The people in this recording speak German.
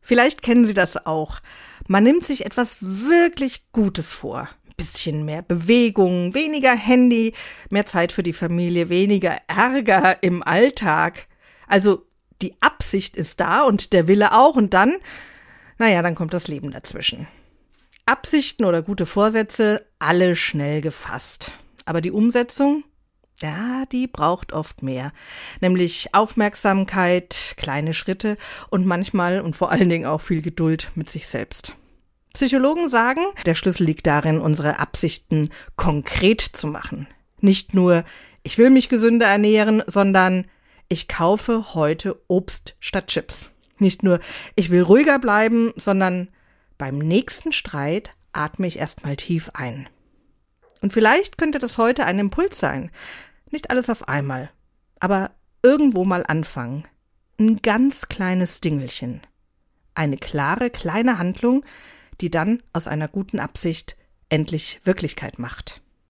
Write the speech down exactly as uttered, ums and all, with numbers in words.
Vielleicht kennen Sie das auch. Man nimmt sich etwas wirklich Gutes vor. Ein bisschen mehr Bewegung, weniger Handy, mehr Zeit für die Familie, weniger Ärger im Alltag. Also die Absicht ist da und der Wille auch und dann, naja, dann kommt das Leben dazwischen. Absichten oder gute Vorsätze, alle schnell gefasst. Aber die Umsetzung, ja, die braucht oft mehr. Nämlich Aufmerksamkeit, kleine Schritte und manchmal und vor allen Dingen auch viel Geduld mit sich selbst. Psychologen sagen, der Schlüssel liegt darin, unsere Absichten konkret zu machen. Nicht nur, ich will mich gesünder ernähren, sondern ich kaufe heute Obst statt Chips. Nicht nur, ich will ruhiger bleiben, sondern beim nächsten Streit atme ich erstmal tief ein. Und vielleicht könnte das heute ein Impuls sein. Nicht alles auf einmal, aber irgendwo mal anfangen. Ein ganz kleines Dingelchen. Eine klare, kleine Handlung, die dann aus einer guten Absicht endlich Wirklichkeit macht.